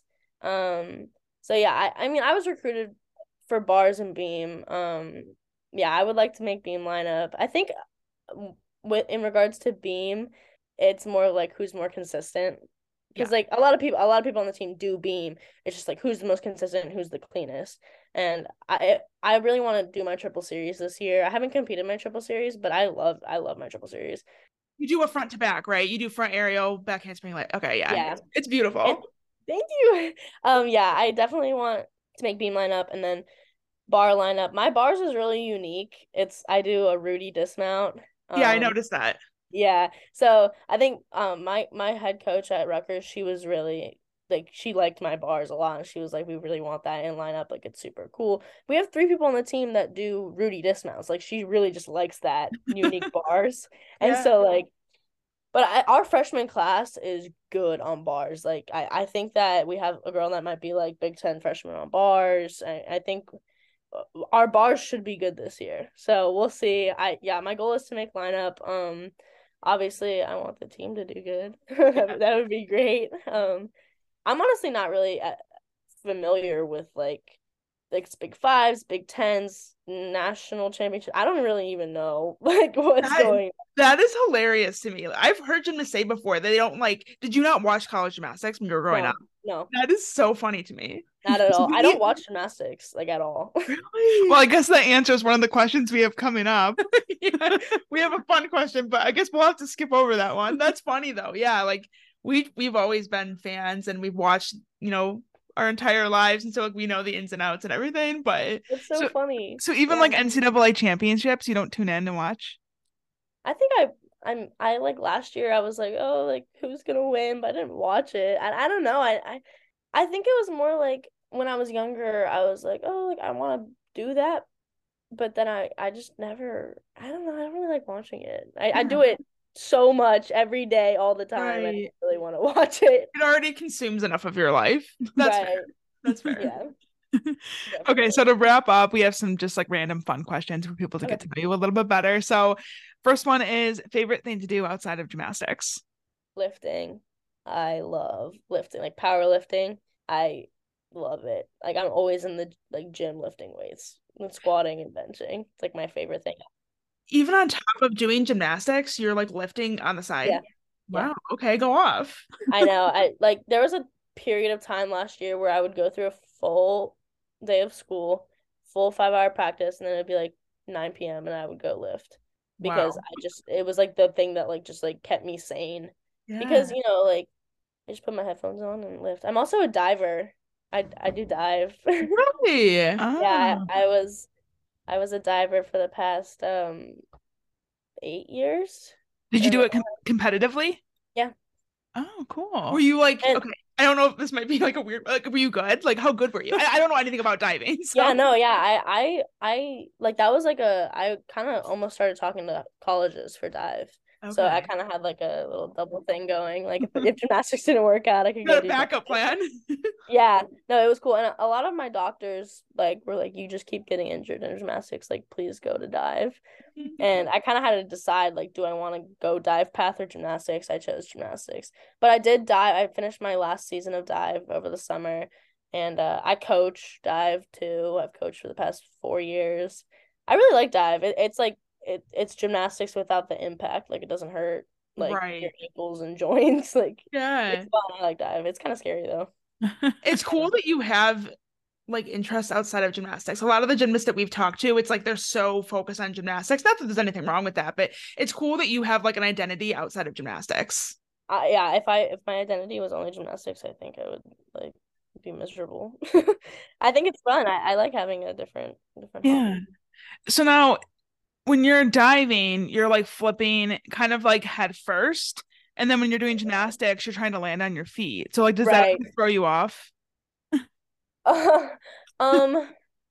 Um, so yeah, I I mean I was recruited for bars and beam. Um, yeah, I would like to make beam lineup. I think with in regards to beam, it's more like who's more consistent. Yeah. Because like a lot of people, a lot of people on the team do beam. It's just like who's the most consistent, who's the cleanest. And I I really want to do my triple series this year. I haven't competed my triple series, but I love I love my triple series. You do a front to back, right? You do front aerial, back handspring leg. Okay, yeah. Yeah. It's, it's beautiful. And thank you. Um, yeah, I definitely want to make beam lineup and then bar lineup. My bars is really unique. It's I do a Rudy dismount. Yeah, I Um, noticed that. yeah. So I think um my my head coach at Rutgers, she was really like she liked my bars a lot and she was like, we really want that in lineup. Like it's super cool. We have three people on the team that do Rudy dismounts. Like she really just likes that unique bars. And Yeah. so like but I, our freshman class is good on bars. Like I, I think that we have a girl that might be like Big Ten freshman on bars. I, I think our bars should be good this year. So we'll see. I yeah, my goal is to make lineup. Um, obviously I want the team to do good. that, that would be great. Um, I'm honestly not really uh, familiar with like like Big Fives, Big Tens, national championship. I don't really even know like what's That- going on. That is hilarious to me. I've heard gymnasts say before that they don't like. Did you not watch college gymnastics when you were growing No, up? no, That is so funny to me. not at all. I We- don't watch gymnastics like at all. Really? Well, I guess that answers one of the questions we have coming up. Yeah, we have a fun question, but I guess we'll have to skip over that one. That's funny though. Yeah, like we we've always been fans and we've watched, you know, our entire lives, and so like we know the ins and outs and everything. But It's so, so funny. so even Yeah. like N C double A championships, you don't tune in to watch? I think I I'm I like last year I was like, oh, like who's gonna win, but I didn't watch it. And I don't know. I I I think it was more like when I was younger, I was like, oh, like I want to do that, but then I I just never. I don't know. I don't really like watching it. I I do it so much every day, all the time. I Right. don't really want to watch it. It already consumes enough of your life. That's Right. fair. That's fair. Yeah. Okay, so to wrap up, we have some just like random fun questions for people to get to know you a little bit better. So, first one is favorite thing to do outside of gymnastics. Lifting. I love lifting, like powerlifting. I love it. Like I'm always in the like gym lifting weights, and squatting and benching. It's like my favorite thing. Even on top of doing gymnastics, you're like lifting on the side. Yeah. Wow. Okay, go off. I know. I like there was a period of time last year where I would go through a full day of school, full five hour practice, and then it'd be like nine p m and I would go lift because Wow. I just it was like the thing that like just like kept me sane Yeah. because you know like I just put my headphones on and lift. I'm also a diver. I I do dive. Really? Yeah, Oh. I, I was I was a diver for the past um eight years. Did you or- do it com- competitively? Yeah. Oh, cool. Were you like And- okay? I don't know if this might be like a weird. Like, were you good? Like, how good were you? I, I don't know anything about diving. So. Yeah, no, yeah, I, I, I like that was like a I kind of almost started talking to colleges for dive, so I Okay. kind of had like a little double thing going. Like if, if gymnastics didn't work out, I could You go got a do backup dive. plan. Yeah, no, it was cool, and a lot of my doctors like were like, "You just keep getting injured in gymnastics, like please go to dive." And I kind of had to decide like, do I want to go dive path or gymnastics? I chose gymnastics, but I did dive. I finished my last season of dive over the summer, and uh, I coach dive too. I've coached for the past four years. I really like dive. It, it's like it it's gymnastics without the impact. Like it doesn't hurt like your Right. ankles and joints. Like Yeah. it's fun. I like dive. It's kind of scary though. It's cool that you have like interests outside of gymnastics. A lot of the gymnasts that we've talked to, it's like they're so focused on gymnastics. Not that there's anything wrong with that, but it's cool that you have like an identity outside of gymnastics. Uh, yeah, if I if my identity was only gymnastics, I think I would like be miserable. I think it's fun. I, I like having a different different Yeah. hobby. So now when you're diving, you're like flipping kind of like head first. And then when you're doing gymnastics, you're trying to land on your feet. So like does Right. that throw you off? Uh, um,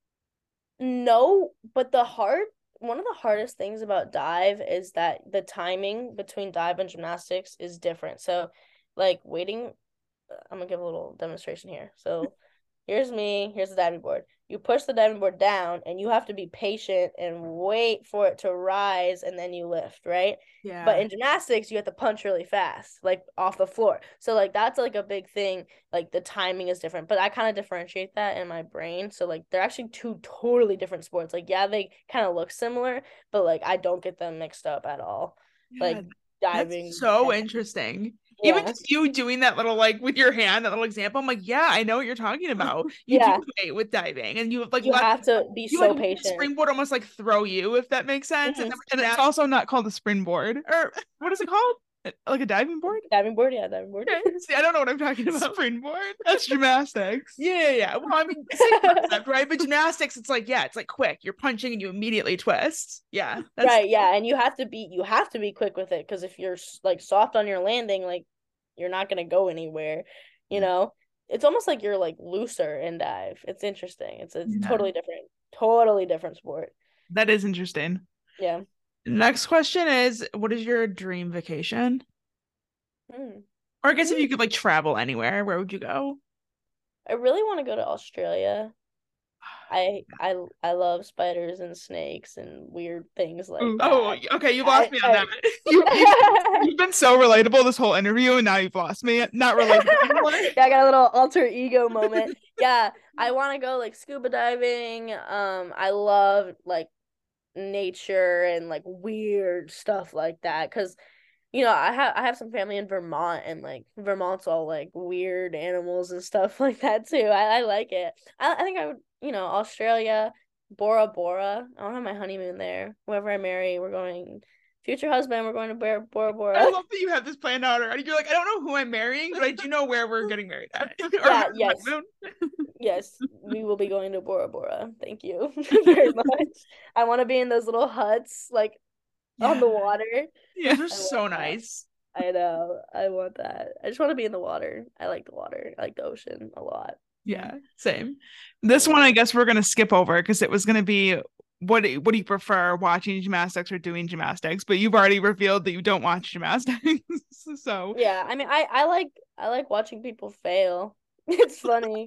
no, but the hard one of the hardest things about dive is that the timing between dive and gymnastics is different. So, like waiting, I'm gonna give a little demonstration here. So, here's me, here's the diving board. You push the diving board down and you have to be patient and wait for it to rise and then you lift, right? Yeah. But in gymnastics, you have to punch really fast, like off the floor. So like that's like a big thing. Like the timing is different, but I kind of differentiate that in my brain. So like they're actually two totally different sports. Like yeah, they kind of look similar, but like I don't get them mixed up at all. Yeah, Like diving. that's so and- interesting. Yeah. Even just you doing that little like with your hand, that little example, I'm like, yeah, I know what you're talking about. You Yeah. do wait with diving, and you like You let have to be you so like patient. springboard almost like throw you, if that makes sense. And, Mhm. then- and it's also not called a springboard, or what is it called? Like a diving board? Diving board, yeah, diving board. Okay. See, I don't know what I'm talking about. Springboard. That's gymnastics. Yeah, yeah, yeah. Well, I mean, same concept, right? But gymnastics, it's like, yeah, it's like quick. You're punching and you immediately twist. Yeah. That's Right, yeah, and you have to be you have to be quick with it because if you're like soft on your landing, like you're not gonna go anywhere, you know. It's almost like you're like looser in dive. It's interesting. It's it's Yeah. totally different, totally different sport. that is interesting. Yeah. Next question is, what is your dream vacation? Hmm. Or I guess if you could like travel anywhere, where would you go? I really want to go to Australia. I I I love spiders and snakes and weird things like that. Oh, okay, you lost I, me on I, that. You, you, you've been so relatable this whole interview, and now you've lost me. Not relatable anymore. Yeah, I got a little alter ego moment. Yeah, I want to go like scuba diving. Um, I love like nature and like weird stuff like that because you know I have I have some family in Vermont and like Vermont's all like weird animals and stuff like that too. I, I like it. I, I think I would you know Australia, Bora Bora. I want to have my honeymoon there. Whoever I marry, we're going. Future husband, we're going to Bora Bora. Bora. I love that you have this planned out already. You're like, I don't know who I'm marrying, but I do know where we're getting married at. Yeah, yes. Yes, we will be going to Bora Bora. Thank you very much. I want to be in those little huts, like yeah. on the water. Yeah, they're so nice. That. I know. I want that. I just want to be in the water. I like the water. I like the ocean a lot. Yeah, same. This one, I guess we're gonna skip over because it was gonna be what what do you prefer, watching gymnastics or doing gymnastics? But you've already revealed that you don't watch gymnastics. So yeah, I mean, I I like I like watching people fail. It's funny.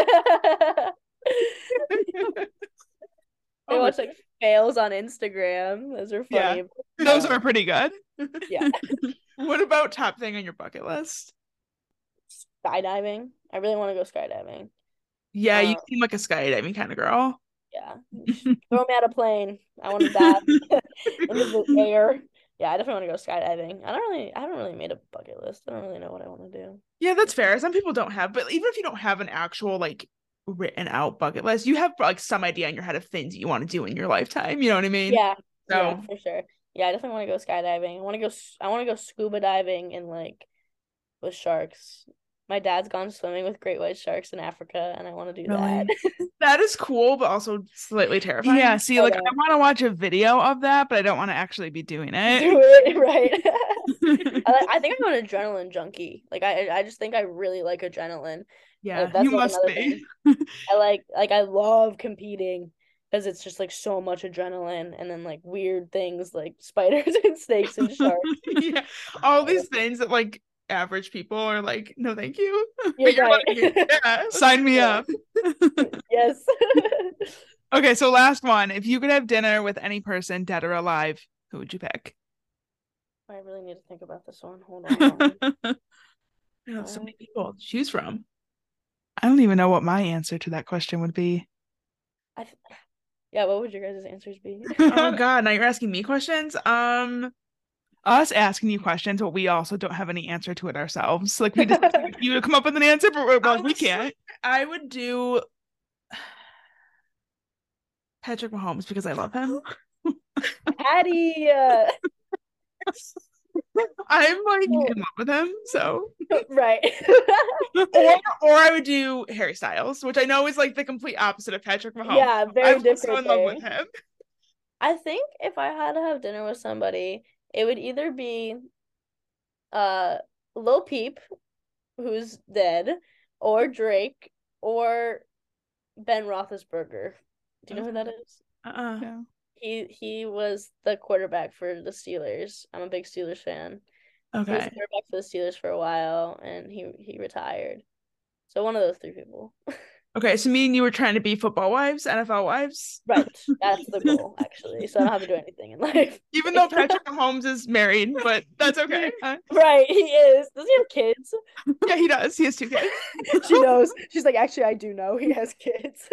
I watch like fails on Instagram. Those are funny. Yeah, those are pretty good. Yeah. What about top thing on your bucket list? Skydiving. I really want to go skydiving. Yeah, um, you seem like a skydiving kind of girl. Yeah. Throw me out of a plane. I want to dive into the air. Yeah, I definitely want to go skydiving. I don't really, I haven't really made a bucket list. I don't really know what I want to do. Yeah, that's fair. Some people don't have, but even if you don't have an actual like written out bucket list, you have like some idea in your head of things you want to do in your lifetime. You know what I mean? Yeah. So. Yeah, for sure. Yeah, I definitely want to go skydiving. I want to go. I want to go scuba diving and like with sharks. My dad's gone swimming with great white sharks in Africa, and I want to do really? that. That is cool, but also slightly terrifying. Yeah, see, like, I, I want to watch a video of that, but I don't want to actually be doing it. Do it, right. I, I think I'm an adrenaline junkie. Like, I I just think I really like adrenaline. Yeah, like, that's you like must be. I like, like, I love competing because it's just, like, so much adrenaline and then, like, weird things like spiders and snakes and sharks. Yeah, all these things that, like, average people are like, no thank you. You're, You're right. Like, yeah, sign me yeah. up. Yes. Okay, so last one. If you could have dinner with any person, dead or alive, who would you pick? I really need to think about this one. Hold on. I have so many people to choose from. I don't even know what my answer to that question would be. I th- yeah, what would your guys' answers be? Oh god, now you're asking me questions? Um Us asking you questions, but we also don't have any answer to it ourselves. Like, we just expect you to come up with an answer, but well, we can't. I would do Patrick Mahomes because I love him. Patty. Uh... I'm like in love with him, so right. or, or I would do Harry Styles, which I know is like the complete opposite of Patrick Mahomes. Yeah, very I'm different. so in love with him. I think if I had to have dinner with somebody, it would either be uh Lil Peep, who's dead, or Drake, or Ben Roethlisberger. Do you know who that is? Uh-uh. Yeah. He he was the quarterback for the Steelers. I'm a big Steelers fan. Okay. He was the quarterback for the Steelers for a while, and he he retired. So one of those three people. Okay, so me and you were trying to be football wives, N F L wives? Right. That's the goal, actually. So I don't have to do anything in life. Even though Patrick Mahomes is married, but that's okay. Right, he is. Does he have kids? Yeah, he does. He has two kids. She knows. She's like, actually, I do know he has kids.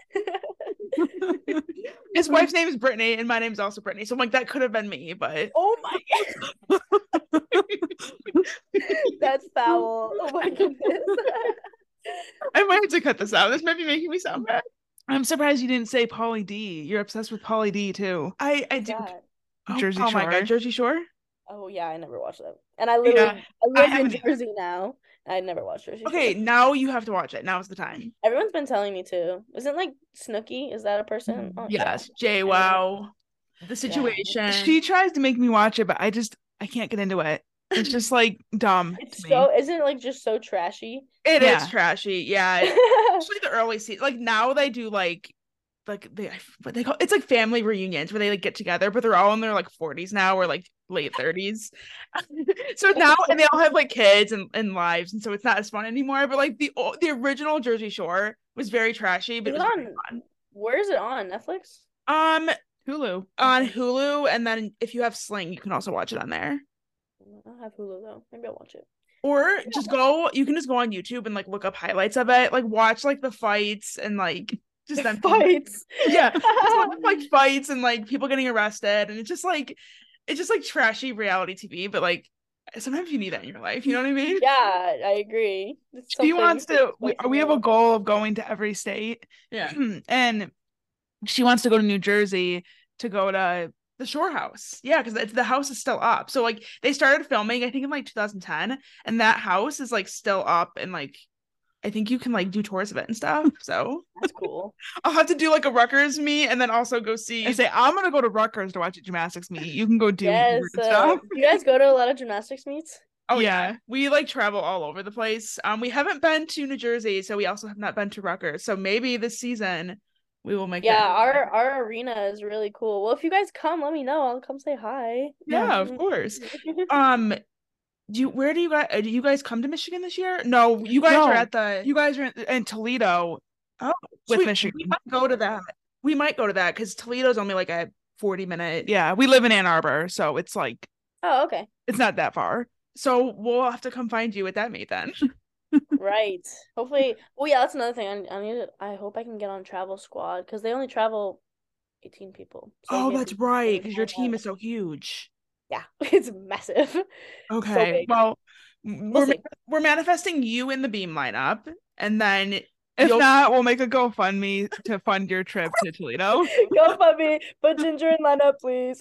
His wife's name is Brittany, and my name's also Brittany. So I'm like, that could have been me, but... Oh my God. That's foul. Oh my goodness. I might have to cut this out. This might be making me sound bad. I'm surprised you didn't say Pauly D. You're obsessed with Pauly D too. I I do. God. Jersey oh, Shore. Oh my God, Jersey Shore. Oh yeah, I never watched that. And I live yeah, I live I in Jersey now. I never watched Jersey Shore. Okay, now you have to watch it. Now's the time. Everyone's been telling me to. Isn't like Snooki? Is that a person? Oh, yes, yeah. JWoww. The Situation. Yeah. She tries to make me watch it, but I just I can't get into it. It's just like dumb. It's so me. Isn't it like just so trashy? It yeah. is trashy, yeah. Especially the early season. Like now they do like like they what they call it's like family reunions where they like get together, but they're all in their like forties now or like late thirties. So now and they all have like kids and, and lives, and so it's not as fun anymore. But like the the original Jersey Shore was very trashy, but it was, it was on, fun. Where is it on? Netflix? Um, Hulu. On Hulu, and then if you have Sling, you can also watch it on there. I don't have Hulu though. Maybe I'll watch it. Or just go, you can just go on YouTube and like look up highlights of it. Like watch like the fights and like just them Fights. Yeah. Just, like fights and like people getting arrested. And it's just like it's just like trashy reality T V, but like sometimes you need that in your life. You know what I mean? Yeah, I agree. It's She something wants to we, spicy we have a up. goal of going to every state. Yeah. And she wants to go to New Jersey to go to the Shore House. Yeah, because the house is still up. So like they started filming, I think in like two thousand ten, and that house is like still up, and like I think you can like do tours of it and stuff. So That's cool. I'll have to do like a Rutgers meet and then also go see and say I'm gonna go to Rutgers to watch a gymnastics meet. You can go do Yes. weird Uh, stuff. you guys go to a lot of gymnastics meets? Oh yeah. We like travel all over the place. Um, we haven't been to New Jersey, so we also have not been to Rutgers. So maybe this season we will make Yeah, that. our our arena is really cool. Well, if you guys come, let me know. I'll come say hi. Yeah, of course. Um, do you where do you guys do you guys come to Michigan this year? No, you guys No. are at the you guys are in, in Toledo. Oh, with sweet. Michigan. We might go to that. We might go to that because Toledo's only like a forty minute. Yeah, we live in Ann Arbor, so it's like Oh, okay. it's not that far. So we'll have to come find you at that meet then. Right. Hopefully. Oh yeah, that's another thing. I, I need to, I hope I can get on Travel Squad because they only travel eighteen people. So I Oh, get that's to right, because your sign team up. is so huge. Yeah, it's massive. Okay, big. well, We'll we're see. we're manifesting you in the beam lineup, and then If you'll- not, we'll make a GoFundMe to fund your trip to Toledo. Go puppy, put Ginger in lineup, please.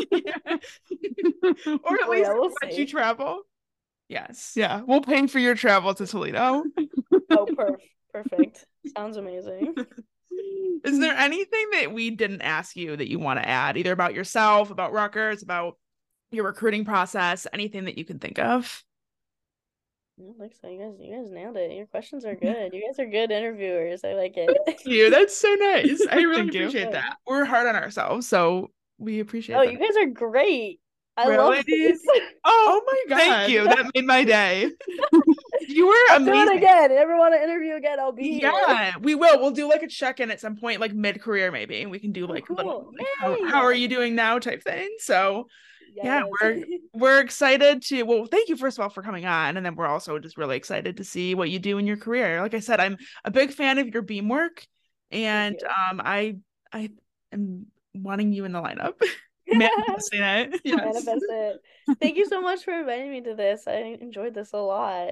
or at Oh, least yeah, we'll let see. you travel. Yes. Yeah, we'll pay for your travel to Toledo. Oh, perf- perfect. Sounds amazing. Is there anything that we didn't ask you that you want to add, either about yourself, about Rutgers, about your recruiting process, anything that you can think of? Yeah, like so, you guys, you guys nailed it. Your questions are good. You guys are good interviewers. I like it. Thank you. That's so nice. I really Thank you. appreciate that. We're hard on ourselves, so we appreciate Oh, that. you guys are great. I Really? love this. Oh, my God. Thank you. That made my day. You were I'll do amazing. it again. Ever want to interview again? I'll be here. Yeah, we will. We'll do like a check-in at some point, like mid-career maybe. And we can do Oh, like a little cool. like, how, Yay. how are you doing now type thing. So yeah, Yes. we're we're excited to well, thank you first of all for coming on. And then we're also just really excited to see what you do in your career. Like I said, I'm a big fan of your beam work. And you. um I I am wanting you in the lineup. Manifesting it. Yes. Manifest it. Thank you so much for inviting me to this. I enjoyed this a lot.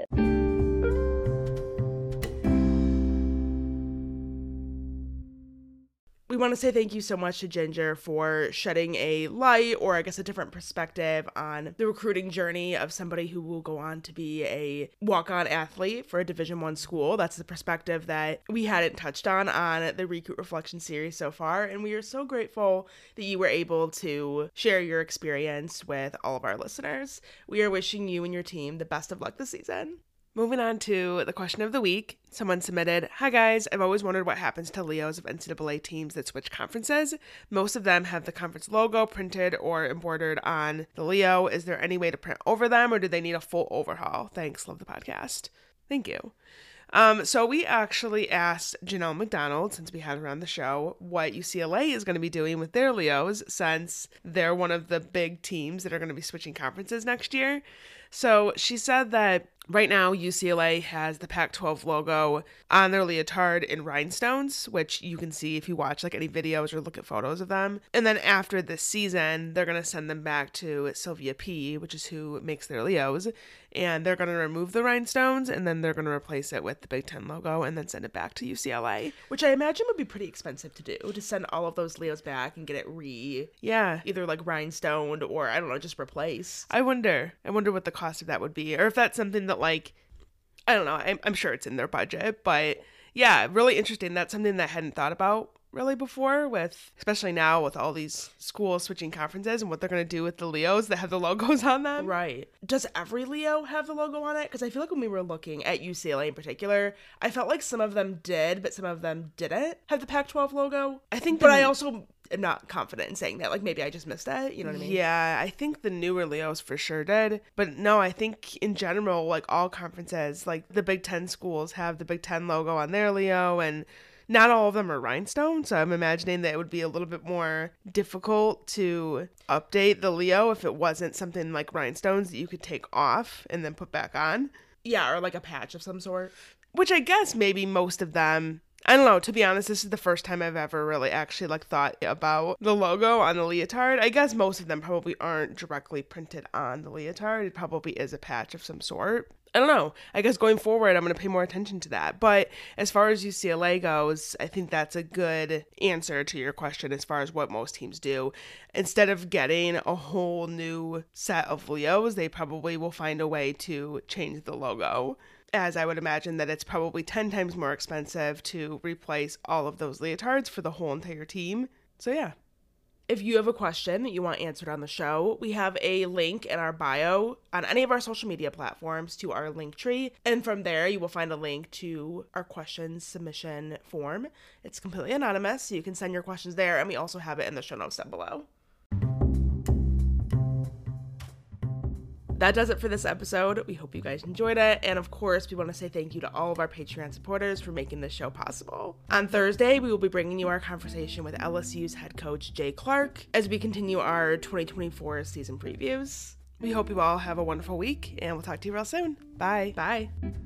We want to say thank you so much to Ginger for shedding a light, or I guess a different perspective, on the recruiting journey of somebody who will go on to be a walk-on athlete for a Division One school. That's the perspective that we hadn't touched on on the Recruit Reflection series so far, and we are so grateful that you were able to share your experience with all of our listeners. We are wishing you and your team the best of luck this season. Moving on to the question of the week. Someone submitted, "Hi guys, I've always wondered what happens to Leos of N C double A teams that switch conferences. Most of them have the conference logo printed or embroidered on the Leo. Is there any way to print over them, or do they need a full overhaul? Thanks, love the podcast." Thank you. Um, so we actually asked Janelle McDonald, since we had her on the show, what U C L A is going to be doing with their Leos, since they're one of the big teams that are going to be switching conferences next year. So she said that right now U C L A has the Pac twelve logo on their leotard in rhinestones, which you can see if you watch like any videos or look at photos of them. And then after this season, they're going to send them back to Sylvia P, which is who makes their Leos, and they're going to remove the rhinestones, and then they're going to replace it with the Big Ten logo and then send it back to U C L A, which I imagine would be pretty expensive to do, to send all of those Leos back and get it re, yeah, either like rhinestoned or, I don't know, just replaced. I wonder. I wonder what the cost of that would be, or if that's something that, like, I don't know, I'm, I'm sure it's in their budget, but yeah, really interesting. That's something that I hadn't thought about really before, with especially now with all these schools switching conferences and what they're going to do with the Leos that have the logos on them. Right. Does every Leo have the logo on it? Because I feel like when we were looking at U C L A in particular, I felt like some of them did, but some of them didn't have the Pac twelve logo. I think, but I also am not confident in saying that. Like, maybe I just missed it. You know what I mean? Yeah, I think the newer Leos for sure did. But no, I think in general, like all conferences, like the Big Ten schools have the Big Ten logo on their Leo, and Not all of them are rhinestone, so I'm imagining that it would be a little bit more difficult to update the Leo if it wasn't something like rhinestones that you could take off and then put back on. Yeah, or like a patch of some sort. Which I guess maybe most of them, I don't know, to be honest, this is the first time I've ever really actually like thought about the logo on the leotard. I guess most of them probably aren't directly printed on the leotard. It probably is a patch of some sort. I don't know. I guess going forward, I'm going to pay more attention to that. But as far as U C L A goes, I think that's a good answer to your question as far as what most teams do. Instead of getting a whole new set of Leos, they probably will find a way to change the logo. As I would imagine that it's probably ten times more expensive to replace all of those leotards for the whole entire team. So yeah. If you have a question that you want answered on the show, we have a link in our bio on any of our social media platforms to our link tree. And from there, you will find a link to our questions submission form. It's completely anonymous, so you can send your questions there. And we also have it in the show notes down below. That does it for this episode. We hope you guys enjoyed it. And of course, we want to say thank you to all of our Patreon supporters for making this show possible. On Thursday, we will be bringing you our conversation with L S U's head coach, Jay Clark, as we continue our twenty twenty-four season previews. We hope you all have a wonderful week, and we'll talk to you real soon. Bye. Bye.